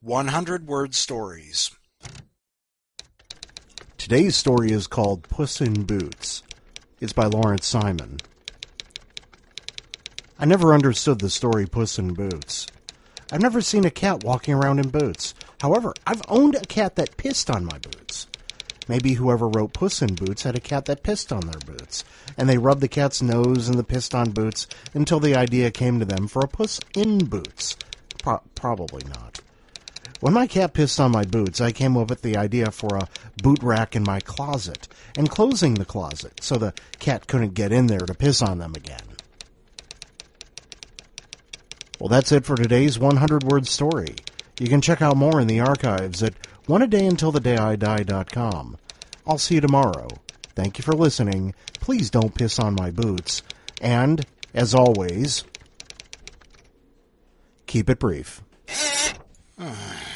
100-word stories. Today's story is called Puss in Boots. It's by Lawrence Simon. I never understood the story Puss in Boots. I've never seen a cat walking around in boots. However, I've owned a cat that pissed on my boots. Maybe whoever wrote Puss in Boots had a cat that pissed on their boots, and they rubbed the cat's nose in the pissed-on boots until the idea came to them for a Puss in Boots. Probably not. When my cat pissed on my boots, I came up with the idea for a boot rack in my closet, and closing the closet so the cat couldn't get in there to piss on them again. Well, that's it for today's 100-word story. You can check out more in the archives at oneadayuntilthedayidie.com. I'll see you tomorrow. Thank you for listening. Please don't piss on my boots. And, as always, keep it brief.